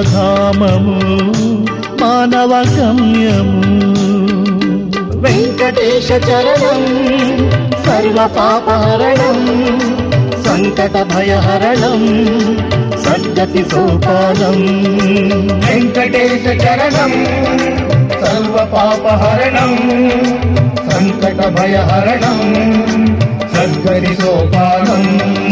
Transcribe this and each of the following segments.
మంగళధామము మానవ గమ్యము. వెంకటేశ చరణం సర్వ పాపహరణం సంకట భయహరణం సద్గతి సోపానం. వెంకటేశ చరణం సర్వ పాపహరణం సంకట భయహరణం సద్గతి సోపానం.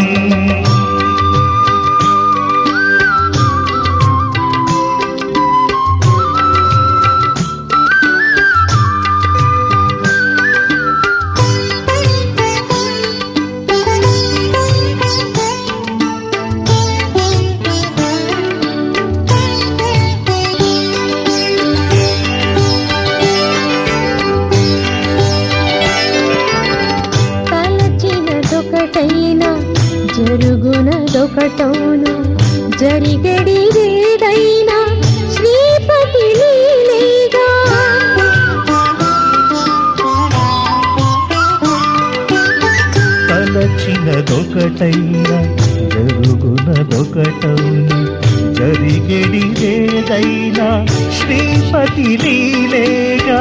జరుగునదొకటౌను జరిగడిదేదైనా శ్రీపతి లీలేగా. తలచినదొకటైనా జరుగునదొకటౌను జరిగడిదేదైనా శ్రీపతి లీలేగా.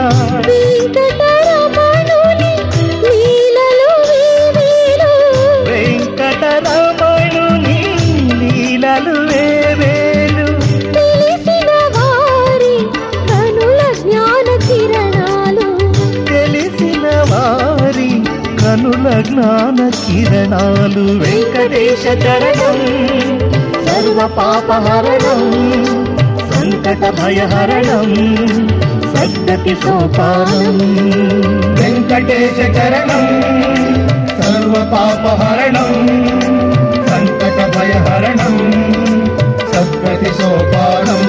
కనుల జ్ఞాన కిరణాలు. వెంకటేశ చరణం సర్వ పాపహరణం సంకట భయహరణం సద్గతి సోపానం. వెంకటేశ చరణం సర్వ పాపహరణం సంకట భయహరణం సద్గతి సోపానం.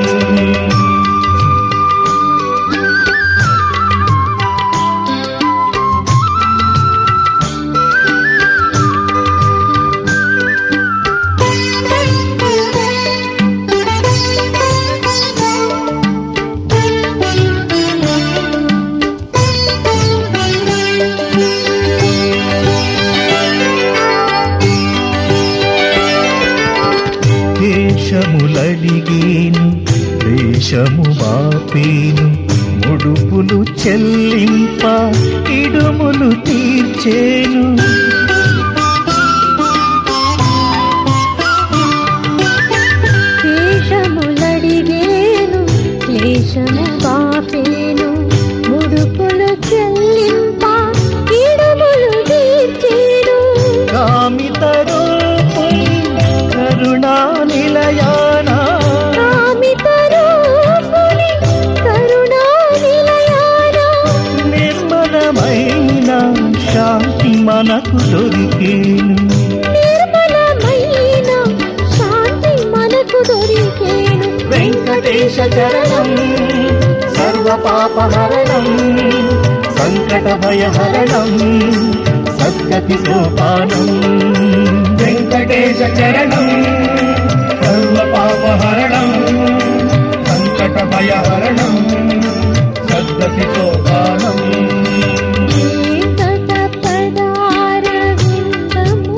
దేశములడిగేను దేశము బాపేను ముడుపులు చెల్లింప ఇడుములు తీర్చేను. దేశములడిగేను దేశము బాపేను ముడుపులు చెల్లింప ఇడుములు తీర్చేను. కామితరో కరుణా నిలయాన నిర్మలమైన శాంతి మనకు దొరికేను. నిర్మలమైన శాంతి మనకు దొరికేను. వెంకటేశ చరణం సర్వ పాపహరణం సంకట భయహరణం సద్గతి సోపానం. వెంకటేశ చరణం సర్వ పాపహరణం సంకట భయహరణం సద్గతి సోపానం. వెంకటపదారవిందము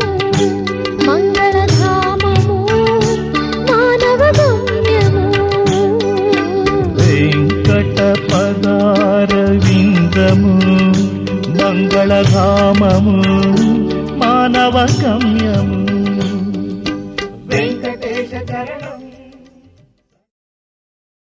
మంగళధామము మానవ గమ్యము. వెంకటపదారవిందము మంగళధామము మానవ గమ్యము.